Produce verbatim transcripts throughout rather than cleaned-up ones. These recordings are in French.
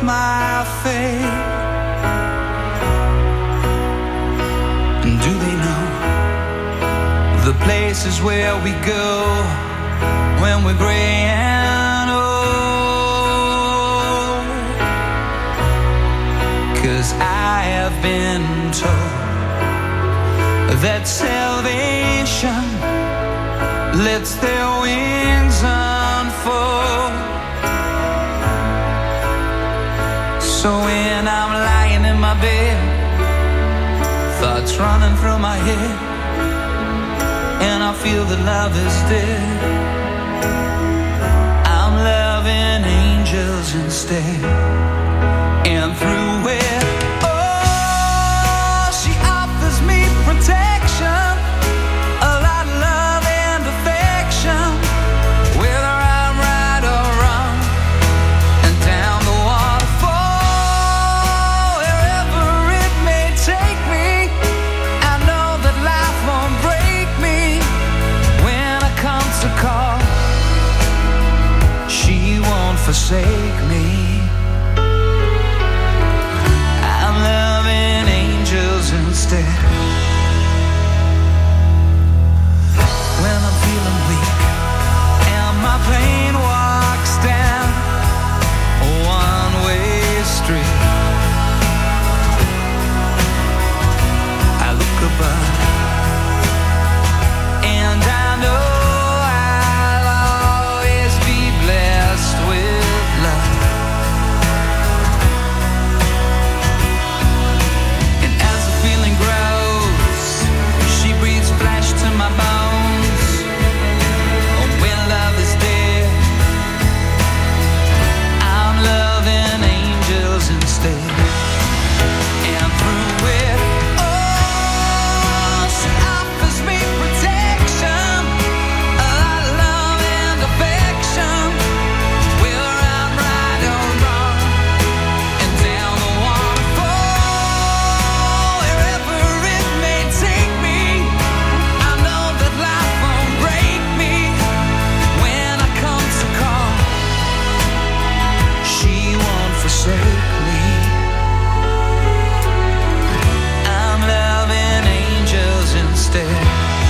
my fate. Do they know the places where we go when we're gray and old? 'Cause I have been told that salvation lets their wings unfold. So when I'm lying in my bed, thoughts running through my head, and I feel that love is dead, I'm loving angels instead. And through it, oh, she offers me protection, a lot of love and affection, whether I'm right or wrong, and down the waterfall, wherever it may take me. I know that life won't break me when it comes to call. She won't forsake me. I'm loving angels instead. When I'm feeling weak and my pain walks down a one-way street, I look above and I know I'll always be blessed with love. And as the feeling grows, she breathes flesh to my bones. Oh, when love is dead, I'm loving angels instead. And through it, oh, she offers me protection, a lot of love and affection, whether I'm right or wrong, and down the waterfall, wherever it may take me. I know that life won't break me when I come to call. She won't forsake me. I'm loving angels instead.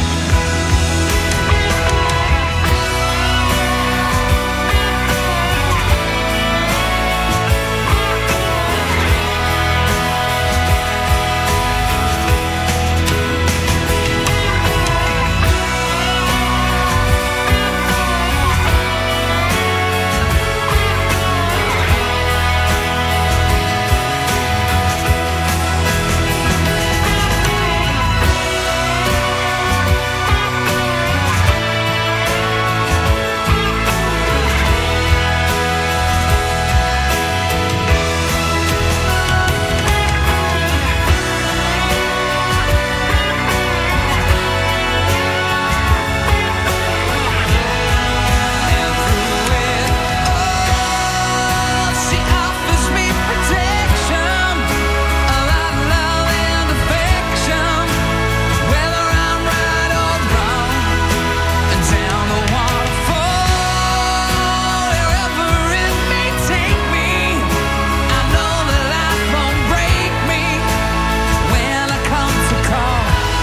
And through it, oh, she offers me protection, a lot of love and affection, whether I'm right or wrong, and down the waterfall, wherever it may take me. I know that life won't break me when I come to call.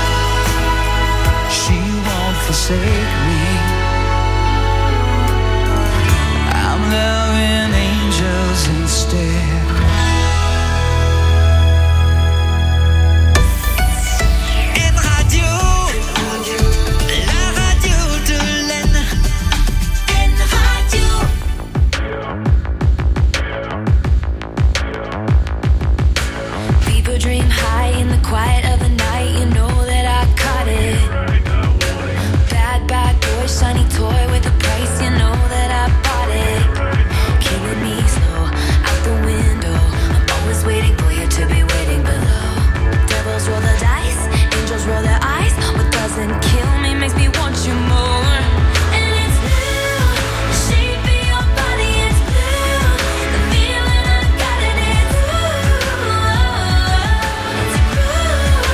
She won't forsake me. I'm loving angels instead. En radio, la radio de l'Aisne. En radio. People dream high in the quiet of the night. You know that I caught it. Bad, bad boy, shiny toy with a price. You know that I bought it. Killing me slow out the window. I'm always waiting for you to be waiting below. Devils roll the dice, angels roll their eyes. What doesn't kill me makes me want you more. And it's blue, the shape of your body is blue. The feeling I got it is ooh, it's blue.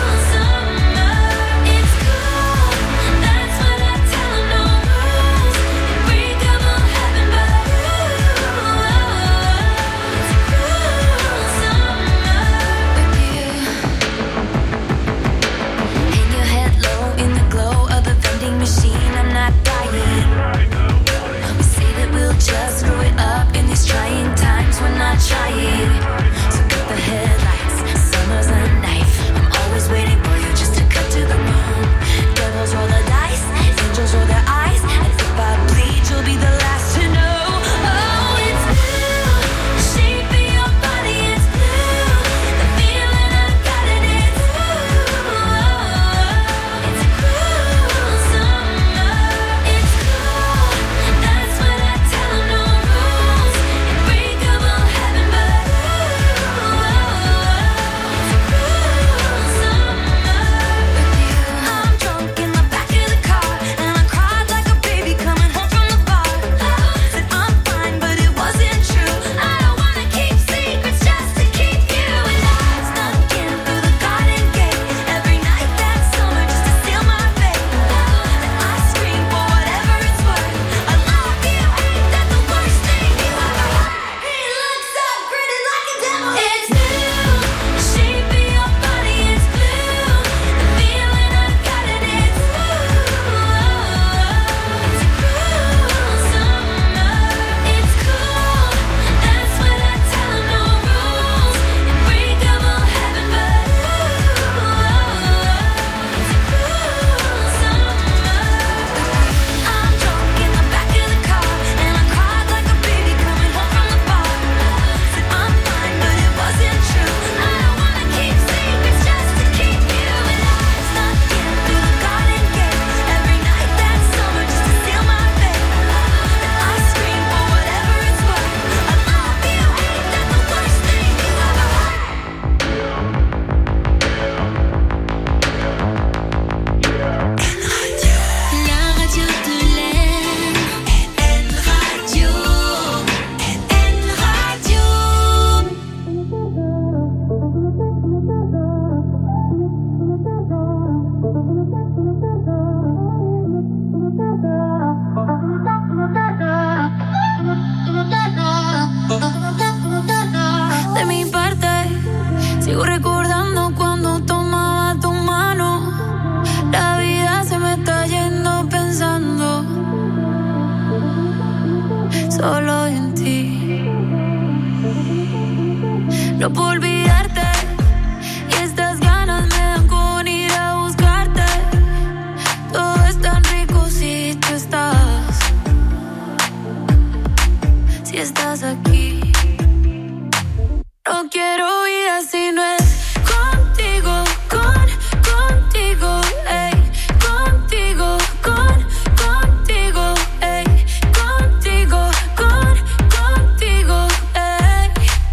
No quiero vida si no es contigo, con, contigo, ey, contigo, con, contigo, ey, contigo, con, contigo, ey.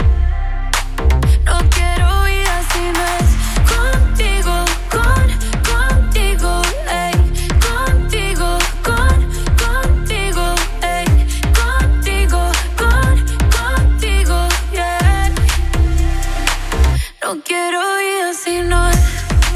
No quiero vida si no es contigo, con, contigo, ey, contigo, con, contigo, ey, contigo, con, contigo, yeah. No quiero vida si no es.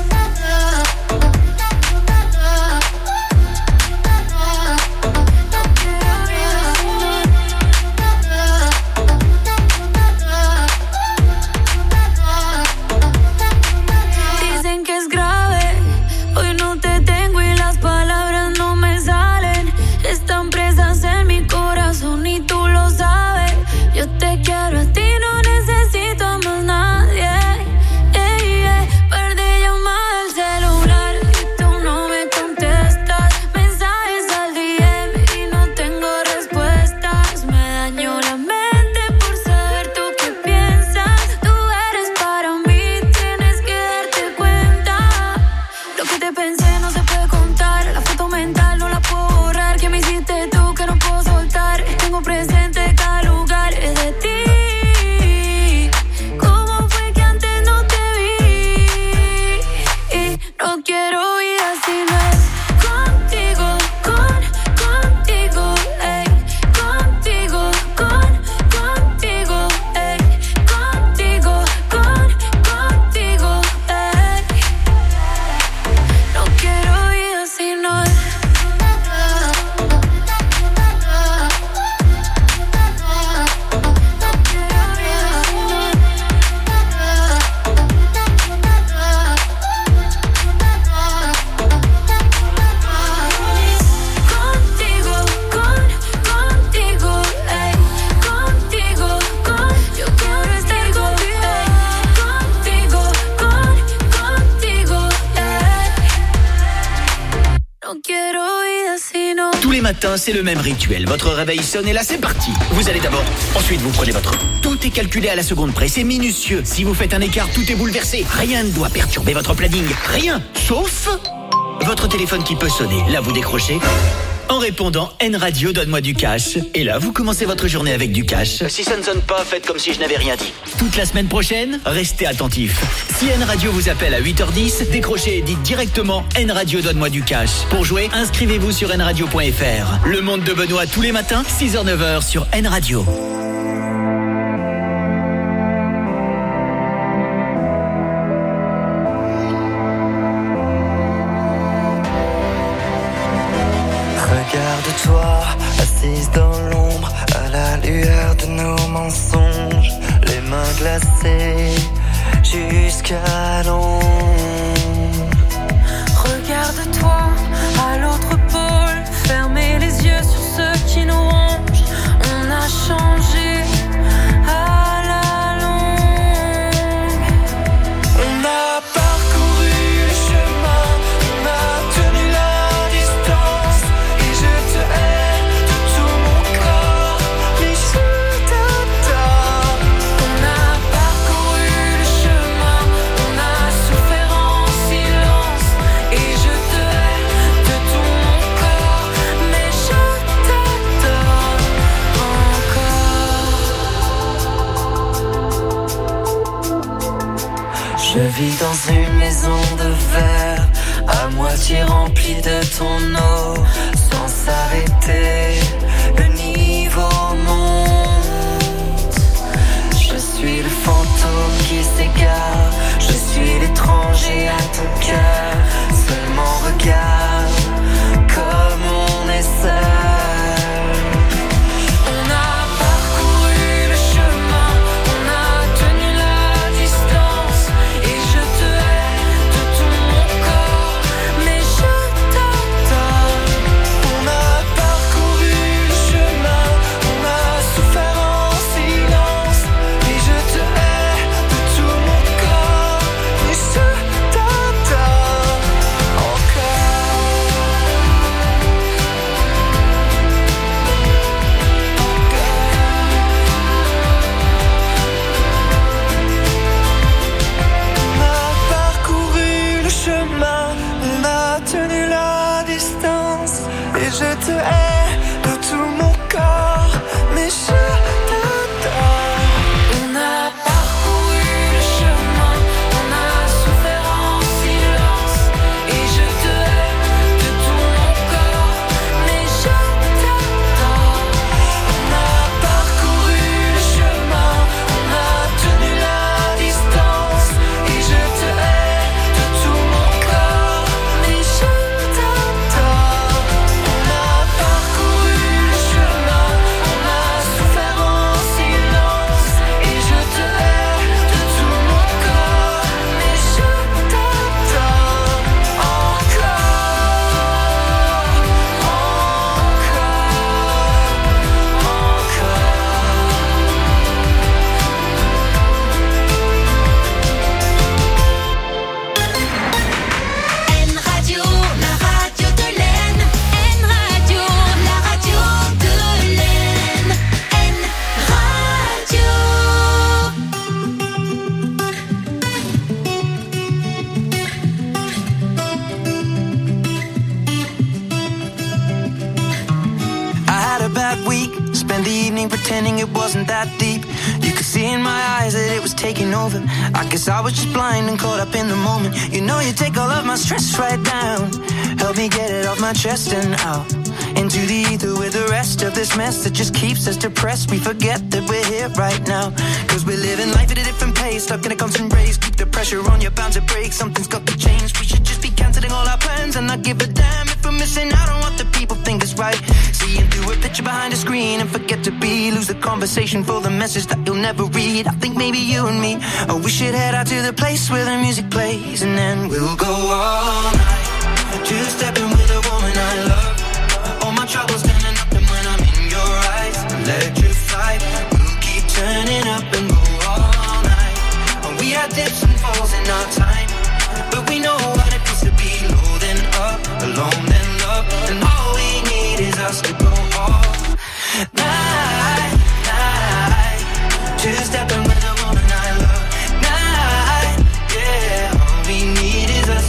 Dicen que es grave, hoy no te tengo y las palabras no me salen. Están presas en mi corazón y tú lo sabes. Yo te quiero a ti, no necesito a más nadie. Ey, ey, perdí llamada al celular y tú no me contestas. Mensajes al D M y no tengo respuestas. Me dañó la mente por saber tú qué piensas. Tú eres para mí, tienes que darte cuenta. Lo que te pensé no se puede contar. La foto mental no la puedo borrar. Que me hiciste tú que no puedo soltar. Tengo presente cada lugar es de ti. ¿Cómo fue que antes no te vi? Y no quiero vida si no es contigo, con, contigo, ey, contigo, con, contigo, ey, contigo, con, contigo, ey. No quiero vida si no es. Contigo, con, contigo, ey, contigo, con, yo quiero estar contigo, contigo, con, contigo, ey. No quiero vida si no. Tous les matins, c'est le même rituel. Votre réveil sonne et là, c'est parti. Vous allez d'abord, ensuite vous prenez votre... Tout est calculé à la seconde près, c'est minutieux. Si vous faites un écart, tout est bouleversé. Rien ne doit perturber votre planning. Rien, sauf votre téléphone qui peut sonner. Là, vous décrochez. En répondant, N Radio, donne-moi du cash. Et là, vous commencez votre journée avec du cash. Si ça ne sonne pas, faites comme si je n'avais rien dit. Toute la semaine prochaine, restez attentifs. Si N Radio vous appelle à huit heures dix, décrochez et dites directement N Radio, donne-moi du cash. Pour jouer, inscrivez-vous sur n radio point f r. Le monde de Benoît tous les matins, six heures neuf heures sur N Radio. Regarde-toi, assise dans l'ombre, à la lueur de nos mensonges, les mains glacées jusqu'à l'ombre. Regarde-toi à l'autre pôle, fermez les yeux sur ceux qui nous rongent. On a changé à la longue. On a parcouru le chemin, on a tenu la distance, et je te hais de tout mon corps, mais je t'adore. On a parcouru le chemin, on a souffert en silence, et je te hais de tout mon corps, mais je t'adore encore. Je vis dans une maison de verre, à moitié remplie de ton eau, sans s'arrêter, le niveau monte. Je suis le fantôme qui s'égare, je suis l'étranger à ton cœur. Seulement regarde comme on est seul. On a parcouru le chemin, on a tenu la distance, et je te hais de tout mon corps, mais je t'adore. On a parcouru ain't pretending it wasn't that deep. You could see in my eyes that it was taking over. I guess I was just blind and caught up in the moment. You know you take all of my stress right down. Help me get it off my chest and out into the ether with the rest of this mess that just keeps us depressed. We forget that we're here right now, cause we're living life at a different pace, stuck in a constant race. Keep the pressure on, you're bound to break. Something's got to change. We should just be cancelling all our plans and not give a damn if we're missing out on what the people think is right. Seeing through a picture behind a screen and forget to be. Lose the conversation for the message that you'll never read. I think maybe you and me, oh, we should head out to the place where the music plays, and then we'll go all night. Two-stepping with a woman I love. All my troubles standing up, and when I'm in your eyes, electrified. We'll keep turning up and go all night. And we had dips and falls in our time, but we know what it feels to be low then up, alone then love. And all we need is us to go all night, night. Two-stepping with a woman I love. Night, yeah. All we need is us.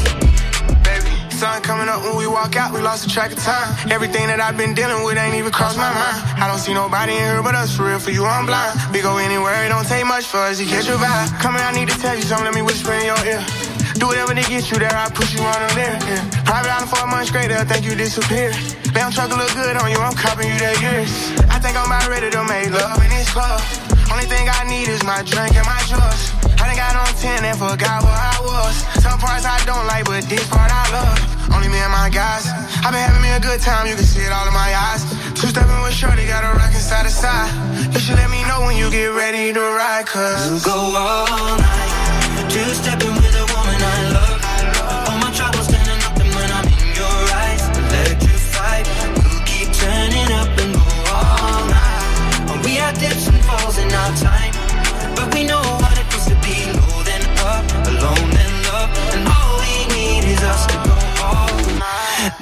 Sun coming up when we walk out, we lost the track of time. Everything that I've been dealing with ain't even crossed my mind. I don't see nobody in here but us, for real, for you I'm blind. We go anywhere, it don't take much for us to catch your vibe. Come here, I need to tell you something, let me whisper in your ear. Do whatever to get you there, I push you on them there, yeah. Private island for a month straight, they'll think you disappeared. Damn truck look good on you, I'm copping you that years. I think I'm about ready to make love in this club. Only thing I need is my drink and my drugs. I done got on ten and forgot where I was. Some parts I don't like, but this part I love. Only me and my guys. I've been having me a good time, you can see it all in my eyes. Two-stepping with shorty, got a rockin' side to side. You should let me know when you get ready to ride, cause we'll go all night. Two-stepping with a woman I love. All my troubles standing up, and when I'm in your eyes, electrified. We'll keep turning up and go all night. And we had dips and falls in our time, but we know what it feels to be low then up, alone then love. And all we need is us to go all night,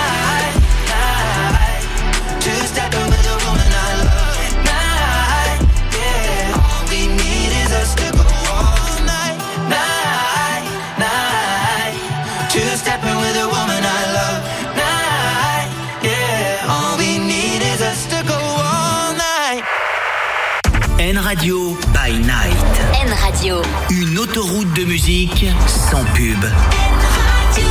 night. Two-stepping with a woman I love. Night, yeah. All we need is us to go all night, night, night. Two-stepping with a woman I love. Night, yeah. All we need is us to go all night. N Radio by Night. N Radio. Une autoroute de musique sans pub. N Radio.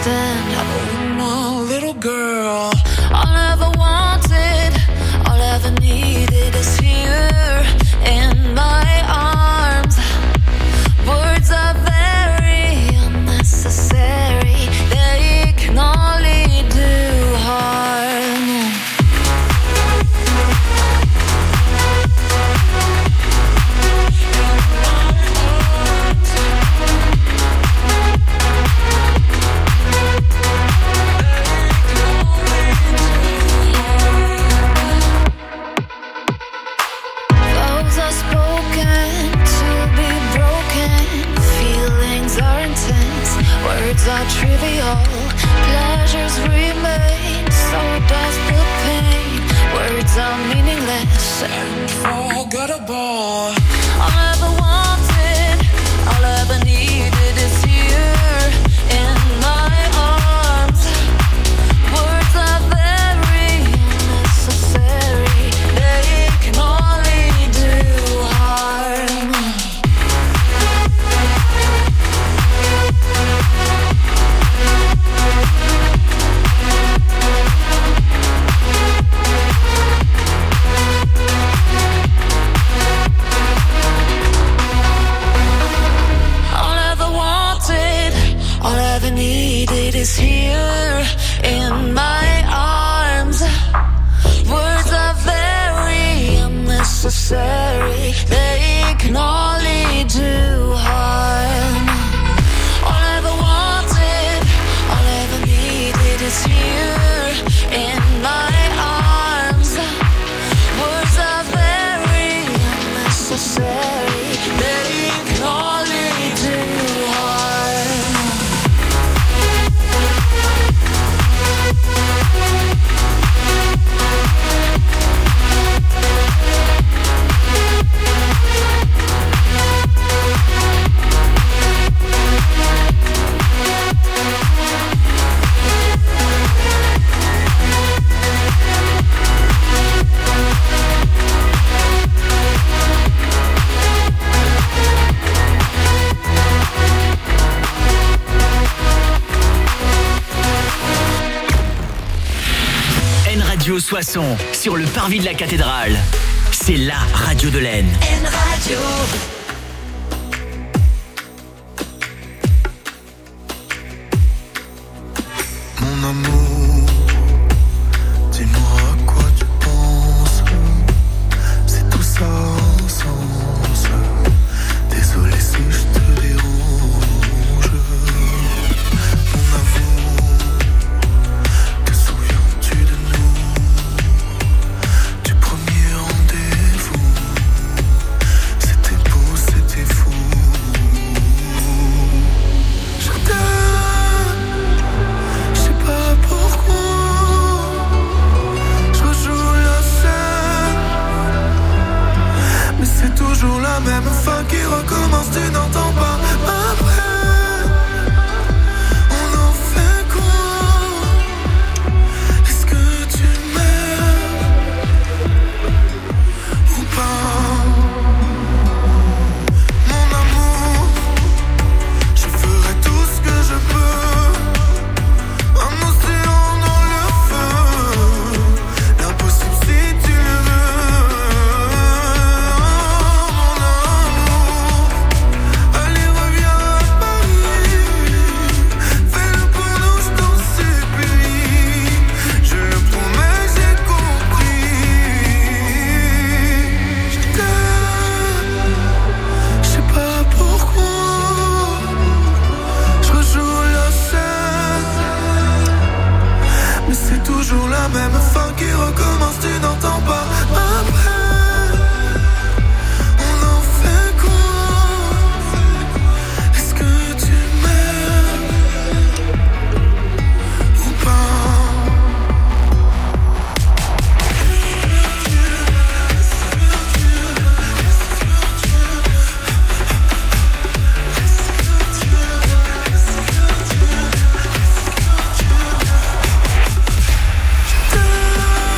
understand. Oh, my little girl. All I ever wanted, all I ever needed is here in my arms. Words are very unnecessary. They can only do harm. Words are trivial, pleasures remain, so does the pain. Words are meaningless and forgettable. All I ever wanted, all I ever needed is here in my arms. Words are very unnecessary, they can only do harm. Needed is here in my arms. Words are very unnecessary. They can only do harm. All I ever wanted, all I ever needed is here in my arms. Words are very unnecessary. They can only do harm. Radio Soissons, sur le parvis de la cathédrale. C'est la radio de l'Aisne. N Radio. Mon amour, dis-moi à quoi tu penses. C'est tout ça sans sens. Désolé si je te dérange. Mon amour, te souviens-tu de nous? Du premier rendez-vous. C'était beau, c'était fou. Je t'aime, je sais pas pourquoi. Je rejoue la scène, mais c'est toujours la même fin qui recommence, tu n'entends pas ma peine. On en fait quoi? Est-ce que tu m'aimes ou pas? Mon amour, je ferai tout ce que je peux. Un océan dans le feu, l'impossible si tu le veux. Mon amour, allez reviens à Paris. Fais-le pour nous, je t'en supplie. Je le promets, j'ai compris. Je t'aime, je sais pas pourquoi. Je rejoue la scène, mais c'est toujours la même fin qui recommence, tu n'entends pas ma peine. On en fait quoi? Est-ce que tu m'aimes ou pas? Je t'aime.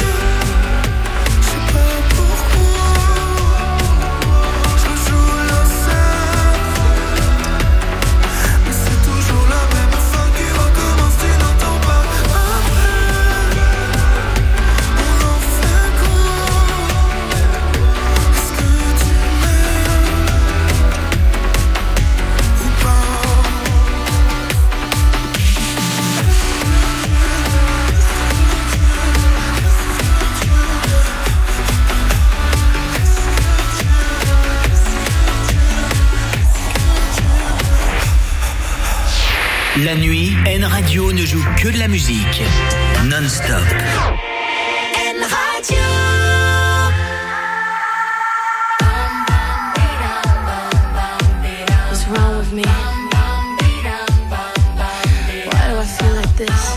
La nuit, N Radio ne joue que de la musique. Non-stop. N Radio. What's wrong with me? Why do I feel like this?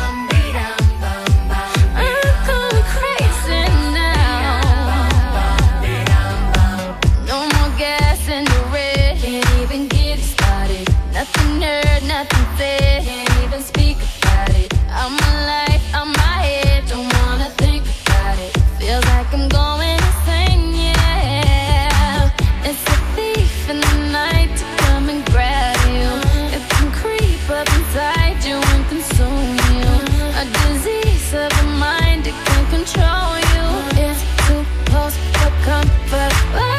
Nothing fair, can't even speak about it. I'm alive, I'm my head, don't wanna think about it. Feels like I'm going insane, yeah. It's a thief in the night to come and grab you. It can creep up inside you and consume you. A disease of the mind, it can control you. It's too close for comfort. Oh.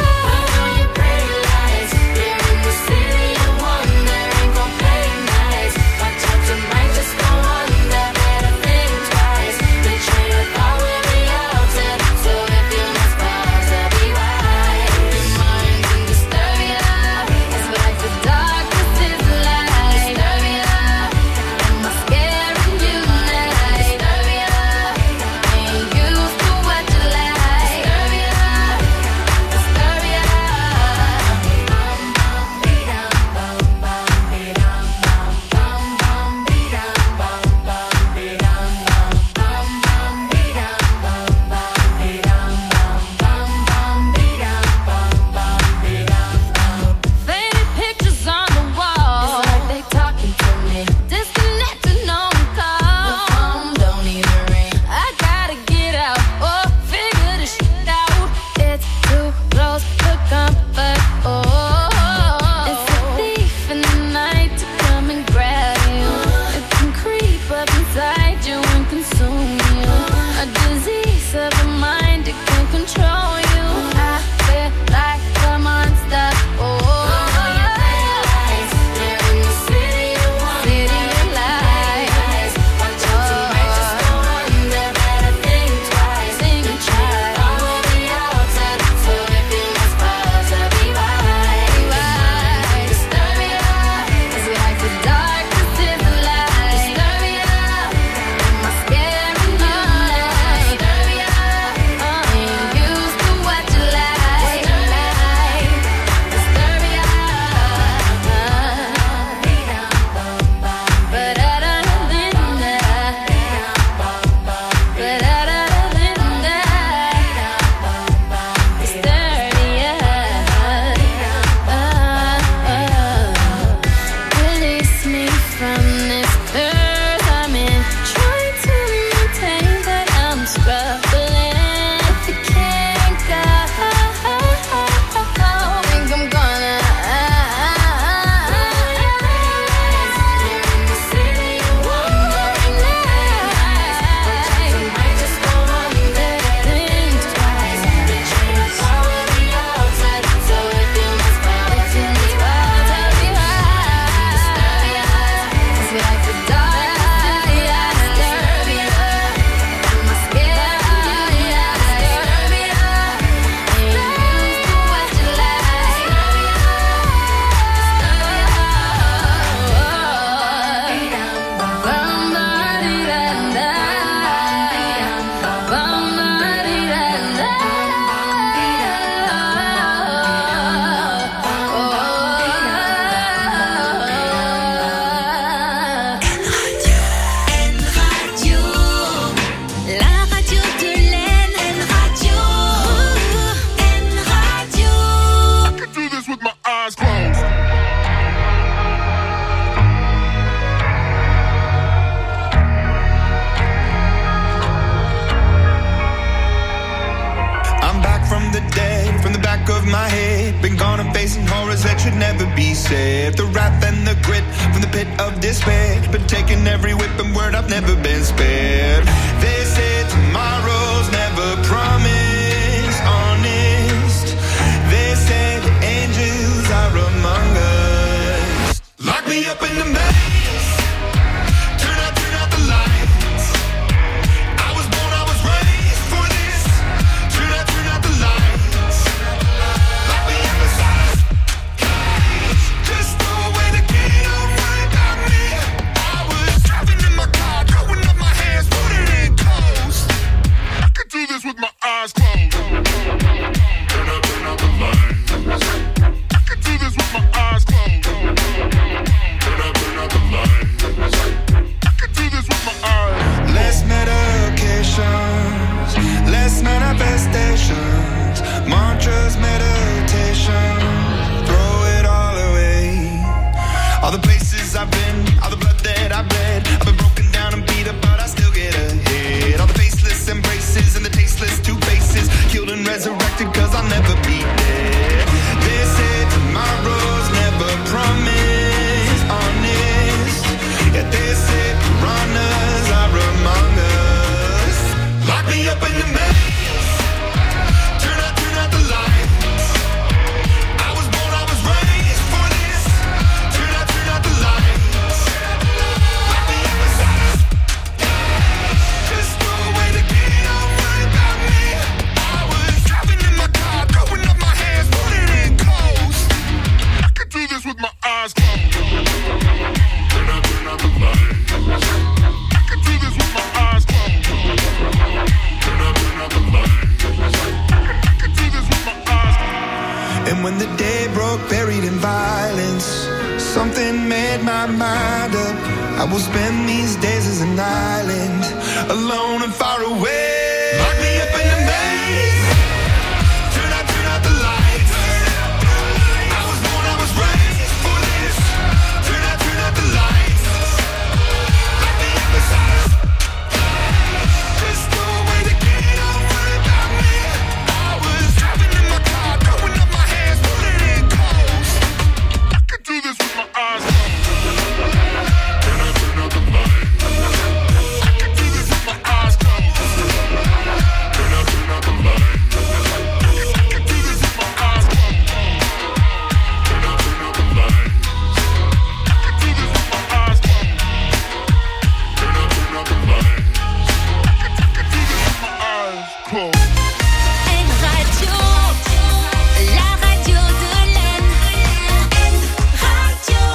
I will spend these days as an island, alone and far away. Lock me up in a maze. Turn out, turn out the lights. I was born, I was raised for this. Turn out, turn out the lights. Lock me up inside. Just throw away the key, don't worry about me. I was driving in my car, throwing up my hands, pulling in cold. I could do this with my eyes closed. Turn out, turn out the lights. I could do this with my eyes closed. Turn out, turn out the lights. I could do this with my eyes closed. Turn out, turn out the lights. I could do this with my eyes closed. Turn out, turn out the lights. I could do this with my eyes closed. N Radio, la radio de l'Aisne. N Radio.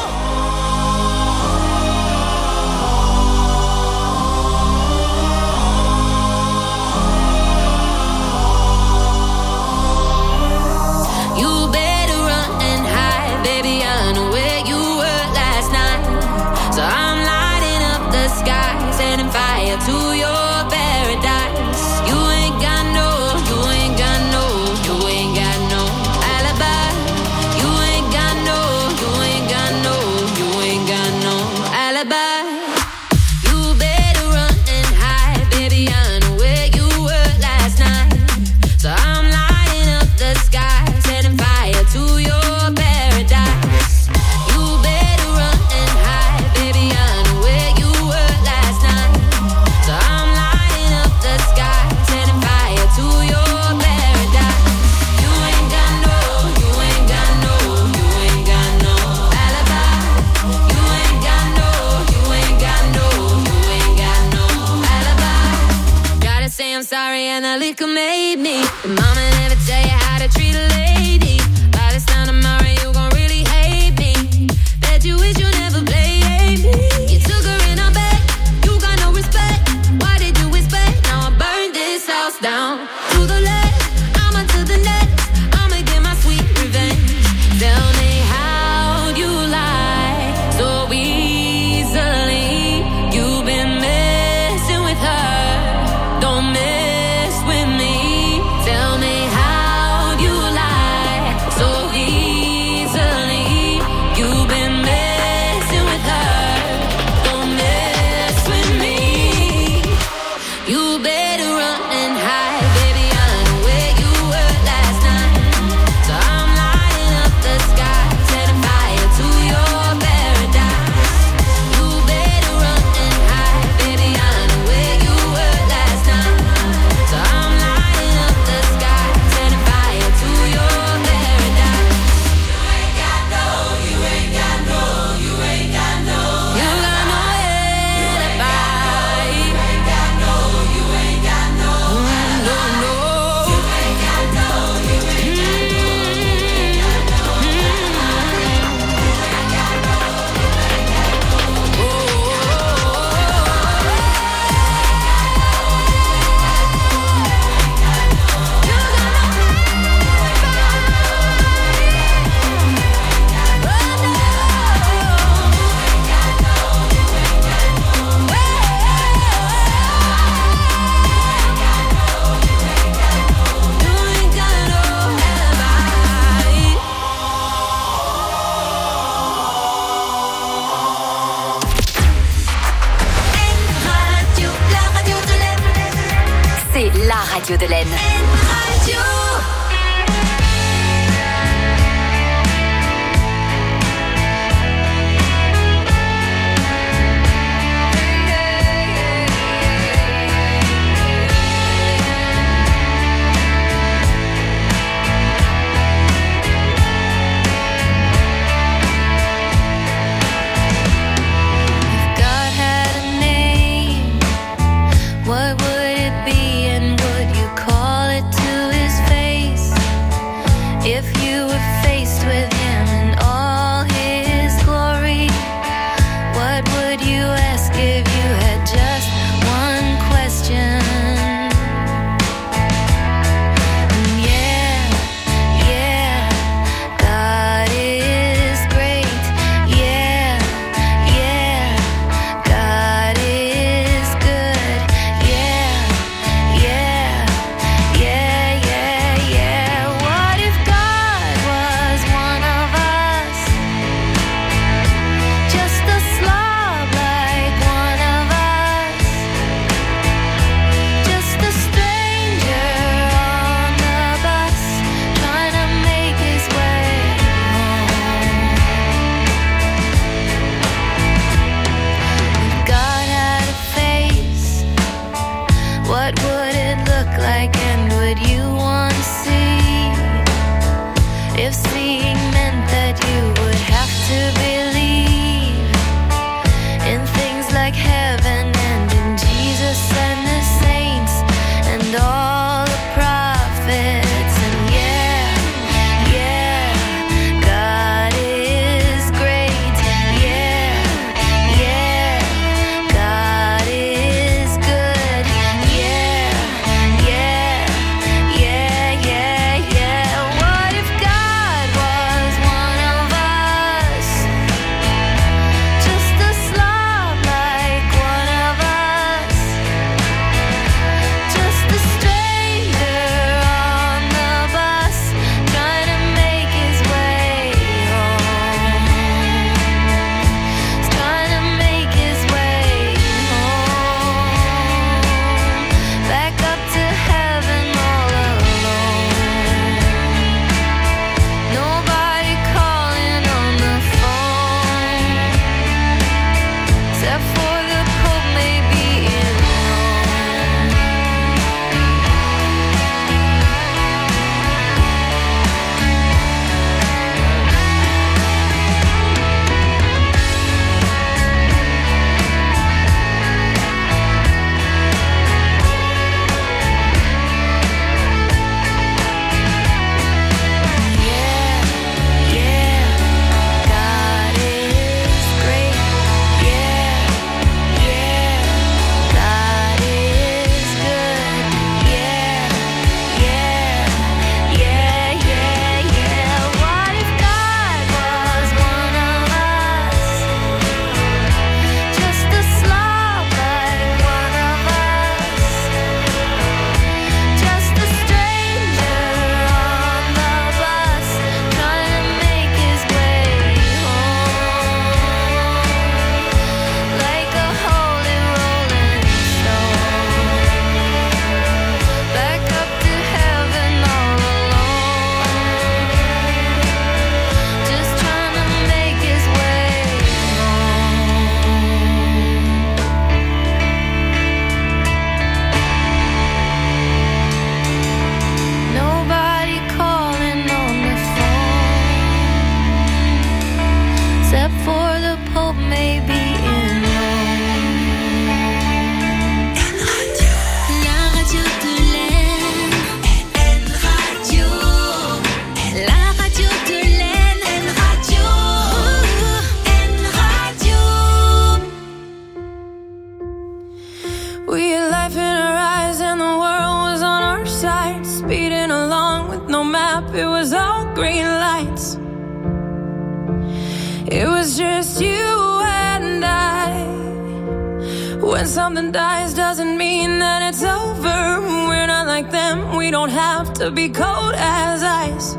You better run and hide, baby. I know where you were last night. So I'm lighting up the sky, setting fire to your paradise. You ain't got no, you ain't got no, you ain't got no alibi. You ain't got no, you ain't got no, you ain't got no alibi. You better run and hide, baby. I know where you were last night. So I'm lighting up the sky, setting fire to your paradise. You better run and hide, baby. I know where you were last night. So I'm lighting up the sky, setting fire to your paradise. You ain't got no, you ain't got no, you ain't got no alibi. You ain't got no, you ain't got no, you ain't got no alibi. Gotta say I'm sorry and the liquor made me. But mama never tell you how to treat a lady. By this time tomorrow you gon' really hate me. Bet you wish you never played me. You took her in her bed, you got no respect. Why did you expect? Now I burned this house down to the left. I'm onto the next. I'ma get my sweet revenge. Tell me how you lie so easily. You've been messing with her. Don't mess with me. Tell me how you lie so easily. You've been messing with her. Don't mess with me. You better run and hide, baby. I know where you were last night. So I'm lighting up the sky, setting fire to your paradise. You better run and hide, baby. I know where you were last night. So I'm lighting up the sky, setting fire to your paradise. You ain't got no, you ain't got no, you ain't got no. You got no alibi. You ain't got no, you ain't got no. No, no. You ain't got no, you ain't got no, you ain't got no. C'est la radio de l'Aisne. Radio. If God had a name, what would it be and would you call it to life in our eyes and the world was on our side. Speeding along with no map, it was all green lights. It was just you and I. When something dies doesn't mean that it's over. We're not like them, we don't have to be cold as ice.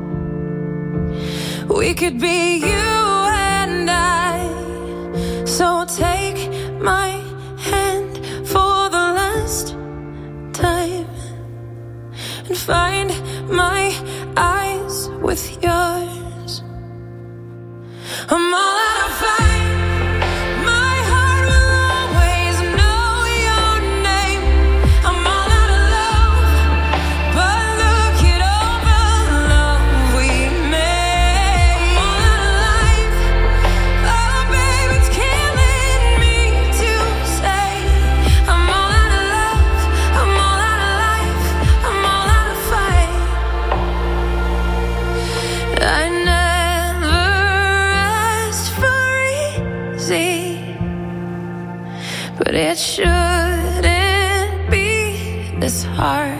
We could be you and I. So take my hand for the last time and find my eyes with yours. I'm all out of fight. My heart will always know your name. I'm all out of love, but look at all the love we made. I'm all out of life. Oh, baby, it's killing me to say. I'm all out of love. I'm all out of life. I'm all out of fight. I never asked for easy, but it shouldn't be this hard.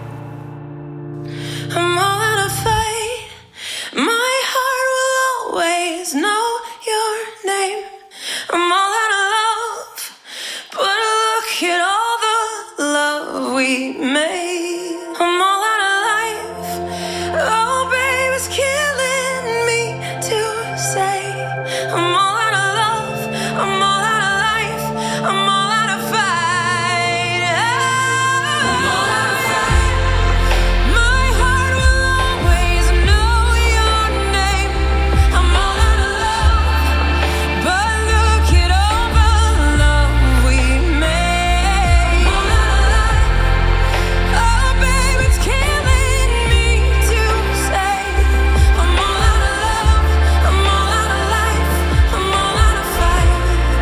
I'm all out of fight. My heart will always know your name. I'm all out of love, but look at all the love we made. I'm all out of life. Oh, baby, it's killing me to say. I'm all out of love. I'm all out of life. I'm all out of fight. I'm all out of fight. My heart will always know your name. I'm all out of love, but look at all the love we made. I'm all out of life. Oh, baby, it's killing me to say. I'm all out of love. I'm all out of life. I'm all out of fight.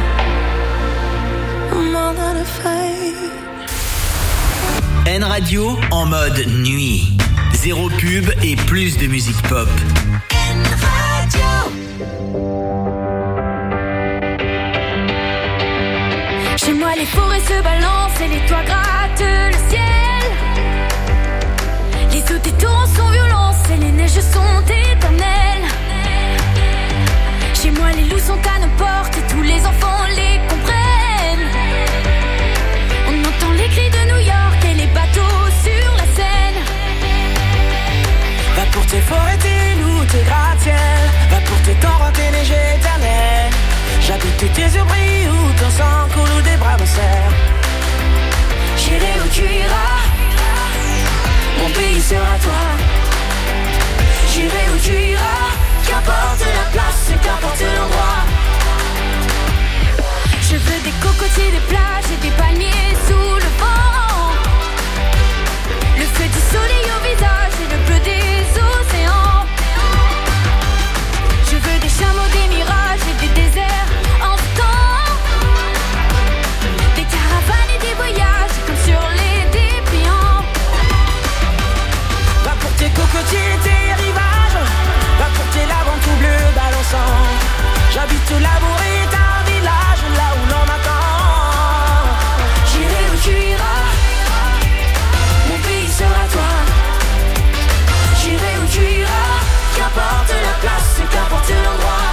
I'm all out of fight. N Radio en mode nuit. Zéro pub et plus de musique pop. N Radio. Chez moi, les forêts se balancent et les toits grattent le ciel. Les eaux des torrents sont violentes et les neiges sont éternelles. Chez moi, les loups sont à nos portes et tous les enfants les comprennent. On entend les cris de New York et les bateaux sur la Seine. Va pour tes forêts, tes loups, tes gratte-ciel. Va pour tes torrents, tes neiges éternelles. J'habite tes yeux brillent où ton sang coule ou des bras me serrent. J'irai où tu iras, mon pays sera toi. J'irai où tu iras, qu'importe la place, qu'importe l'endroit. Je veux des cocotiers, des plages et des palmiers sous le vent. Le feu du soleil au visage et le bleu des océans. Je veux des chameaux, des mirages et des déserts en temps. Des caravanes et des voyages comme sur les dépliants. Va pour tes cocotiers, tes rivages. Va pour tes lagons tout bleus balançants. J'habite Labour et un village là où l'on m'attend. J'irai où tu iras, mon pays sera toi. J'irai où tu iras, qu'importe la place et qu'importe l'endroit.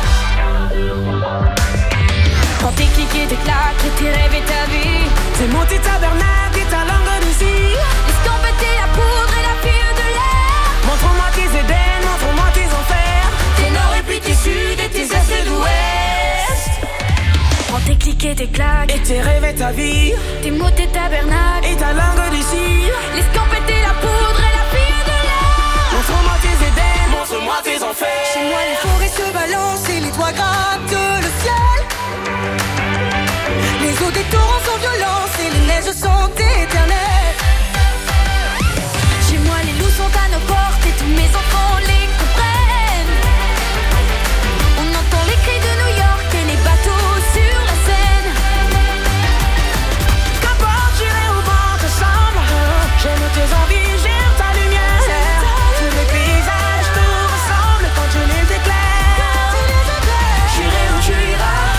Quand tes clics et tes claques et tes rêves et ta vie. C'est monter tabernacle et ta langue d'ici. Escampetez la poudre et la fille de l'air. Montre-moi tes Éden, montre-moi tes enfers. Tes nord et puis tes sud et tes est et d'ouest. Quand tes clics et tes claques et tes rêves et ta vie. Tes mots, tes tabernacles et ta langue d'ici. L'escampetez la poudre et la fille de l'air. Montre-moi tes Éden, montre-moi tes enfers. Chez moi les forêts se balancent et les toits grattent le ciel. Les eaux des torrents sont violentes et les neiges sont éternelles. Chez moi les loups sont à nos portes et tous mes enfants les comprennent. On entend les cris de New York et les bateaux sur la Seine. Qu'importe, j'irai au vent ensemble. J'aime tes envies, j'aime ta lumière. Tous les paysages te ressemblent quand tu les éclaires. J'irai où tu iras,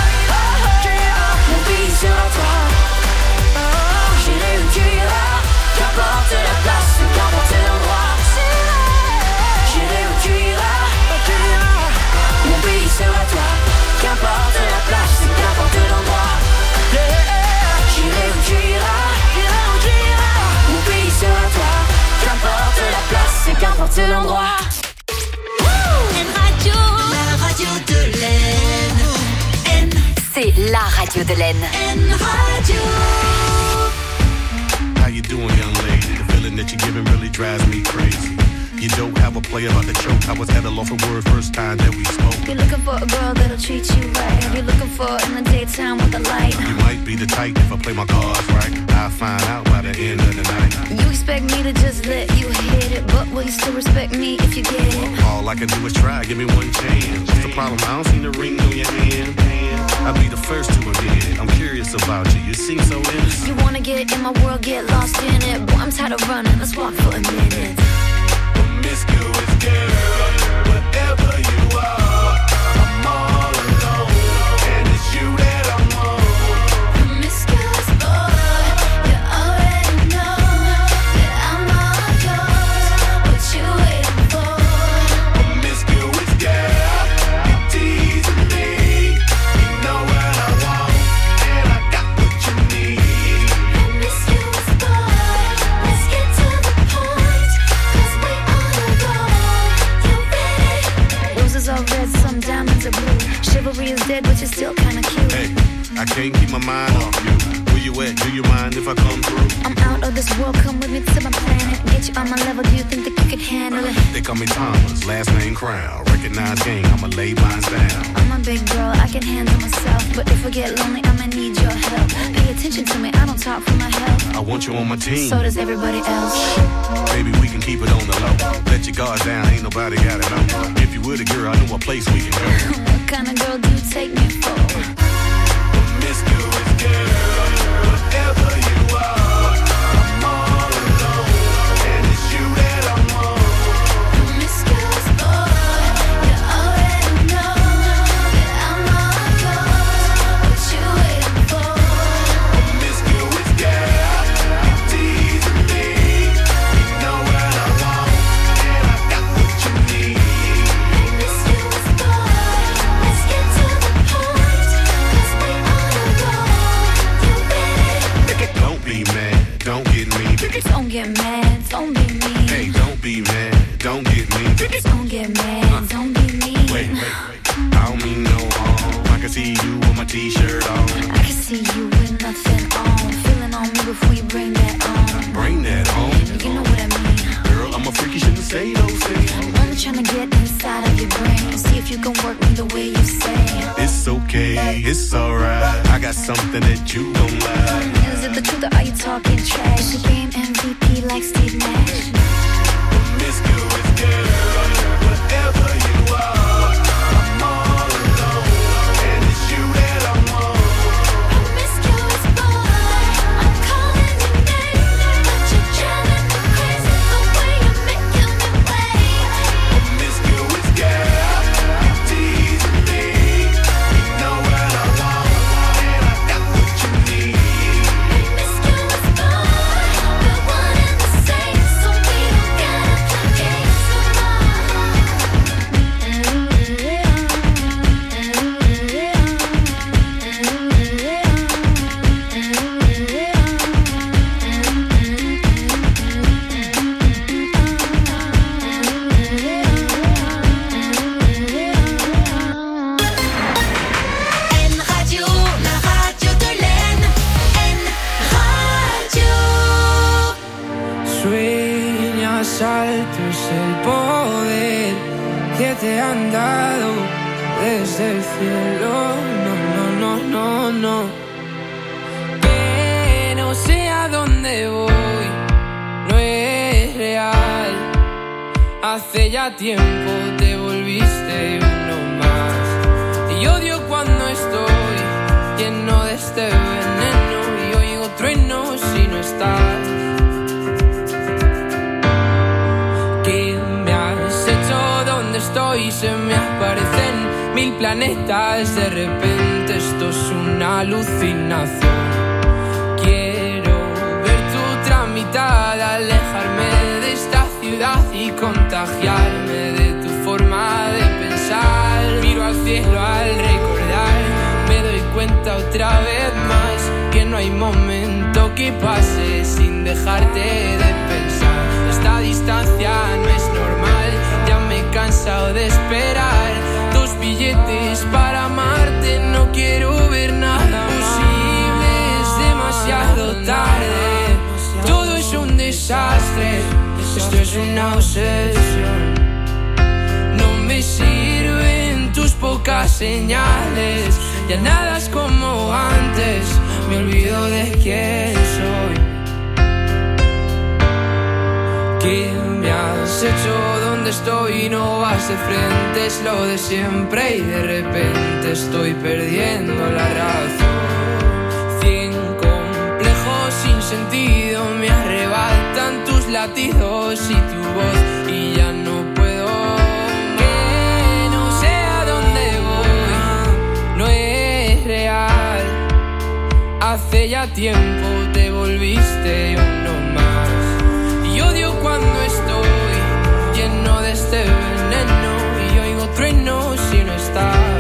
n'importe l'endroit. N Radio, la radio de l'Aisne. N, c'est la radio de l'Aisne. N Radio. How you doing, young lady? The feeling that you're giving really drives me crazy. You don't have a play about the choke. I was at a loss for words first time that we spoke. You're looking for a girl that'll treat you right. You're looking for in the daytime with the light. You might be the type if I play my cards right. I'll find out by the end of the night. You expect me to just let you hit it, but will you still respect me if you get it? All I can do is try, give me one chance. What's the problem? I don't see the ring on your hand. I'll be the first to admit. I'm curious about you, you seem so innocent. You wanna get in my world, get lost in it. Boy, I'm tired of running, let's walk for a minute. Promiscuous girl, whatever you are, I'm all alone, and it's you that I want. Promiscuous boy, you already know that I'm all yours. What you waiting for? Promiscuous girl, you teasing me. You know what I want, and I got what you need. Promiscuous boy, let's get to the point, 'cause we roses are red, some diamonds are blue. Chivalry is dead, but you're still kinda cute. Hey, I can't keep my mind off you. Where you at? Do you mind if I come through? I'm out of this world, come with me to my planet. Get you on my level, do you think that you could handle it? They call me Thomas, last name Crown. Recognize game, I'ma lay mine down. I'm a big girl, I can handle myself. But if I get lonely, I'ma need your help. Pay attention to me, I don't talk for my health. I want you on my team. So does everybody else. Baby, we can keep it on the low. Let your guard down, ain't nobody got it on. If you were the girl, I know a place we can go. What kind of girl do you take me for? Promiscuous girl, whatever you are, I'm all alone, and it's you that I want. Promiscuous boy, you already know that I'm all yours. What you waiting for? Promiscuous girl, you teasing me. You know what I want, and I got what you need. Promiscuous boy, let's get to the point, 'cause we on the road. You ready? Don't be mad, don't get me. Don't get mad, don't be mean. Hey, don't be mad, don't get me. Don't get mad, don't be mean. Wait, wait, wait. I don't mean no harm. I can see you with my t-shirt on. I can see you with nothing on. Feeling on me before you bring that on. Bring that on. You know what I mean. Girl, I'm a freak, you shouldn't say those things. I'm only trying to get inside of your brain. See if you can work me the way you say. It's okay, it's alright. I got something that you don't like. Is it the truth or are you talking trash? Is the game M V P like Steve Nash? Promiscuous girl, whatever you are, I'm all alone, and it's you that I want. Promiscuous boy, I'm calling your name, but you're driving me crazy the way you're making me wait. Promiscuous girl, you teasing me. You know what I want, and I got what you need. Promiscuous boy, we're one and the same, so we don't gotta play games no N Radio, la radio de l'Aisne. N Radio. Sueñas alto es el poder que te han dado desde el cielo. No, no, no, no, no. Que no sé a dónde voy, no es real. Hace ya tiempo te volviste uno más. Y odio cuando estoy lleno de este veneno y oigo truenos si no estás. ¿Qué me has hecho? ¿Dónde estoy? Se me aparecen mil planetas. De repente esto es una alucinación. Quiero ver tu tramitada, alejarme de esta ciudad y contagiarme de tu forma de pensar. Miro al cielo al recordar, me doy cuenta otra vez más que no hay momento que pase sin dejarte de pensar. Esta distancia no es normal. cansado de esperar. Dos billetes para amarte, no quiero ver nada posible, es demasiado tarde. Todo es un desastre, esto es una obsesión. No me sirven tus pocas señales, ya nada es como antes, me olvido de quién soy. ¿Qué me has hecho? ¿Dónde estoy? No vas de frente, es lo de siempre y de repente estoy perdiendo la razón. Cien complejos sin sentido me arrebatan tus latidos y tu voz y ya no puedo. Que no sé a dónde voy, no es real. Hace ya tiempo te volviste uno más y odio cuando estoy lleno de este veneno y oigo truenos si no estás.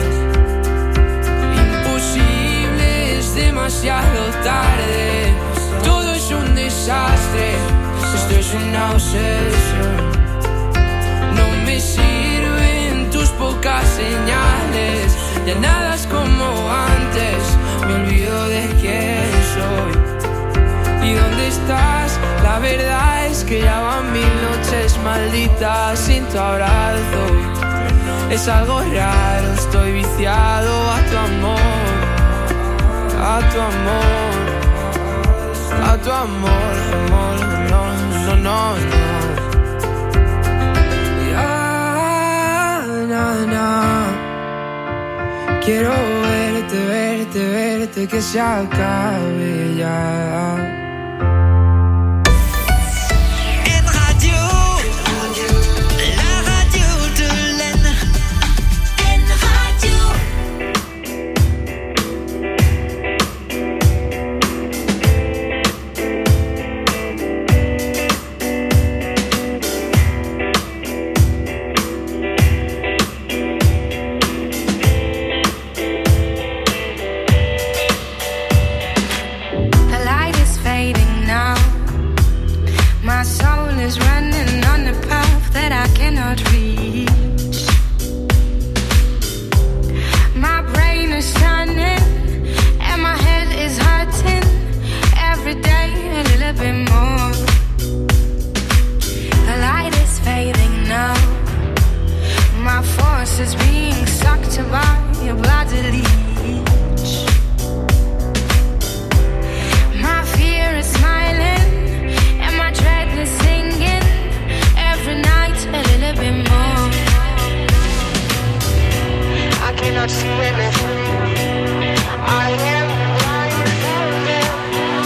Imposible, es demasiado tarde, todo es un desastre, esto es una obsesión. No me sirven tus pocas señales, ya nada es como antes, me olvido de quién soy. ¿Y dónde estás? La verdad es que ya van mil noches malditas sin tu abrazo. Es algo raro, estoy viciado a tu amor, a tu amor, a tu amor, amor, no, no, no, no. Ya, na, na. Quiero verte, verte, verte, que se acabe ya.